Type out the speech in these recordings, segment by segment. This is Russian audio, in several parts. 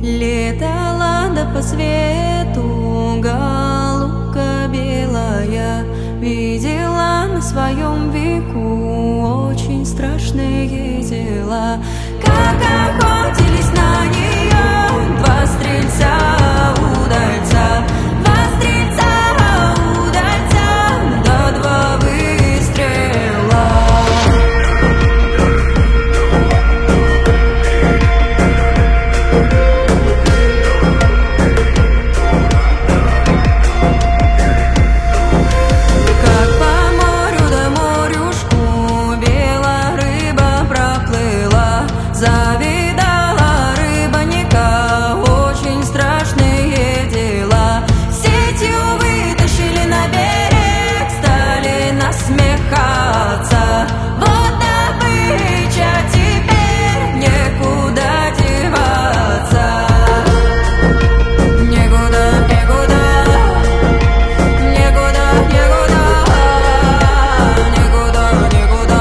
Летала да по свету голубка белая, видела на своем веку очень страшные дела. Как охотились на нее два стрельца удальца, два стрельца удальца, да два выстрела. Завидала рыбаника, очень страшные дела. Сетью вытащили на берег, стали насмехаться. Вот добыча, теперь некуда деваться. Некуда, некуда, некуда, некуда, некуда, некуда.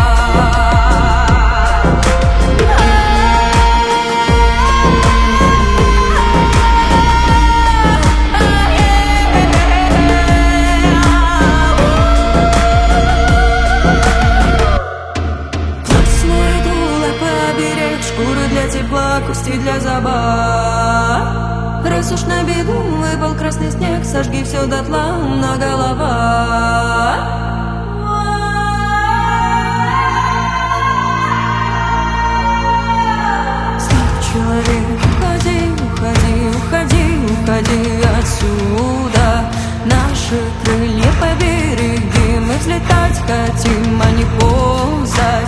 Шкуры для тепла, кости для забав. Раз уж на беду выпал красный снег, сожги все дотла на голова. Став человек, уходи, уходи, уходи, уходи отсюда. Наши крылья побереги, мы взлетать хотим, а не ползать.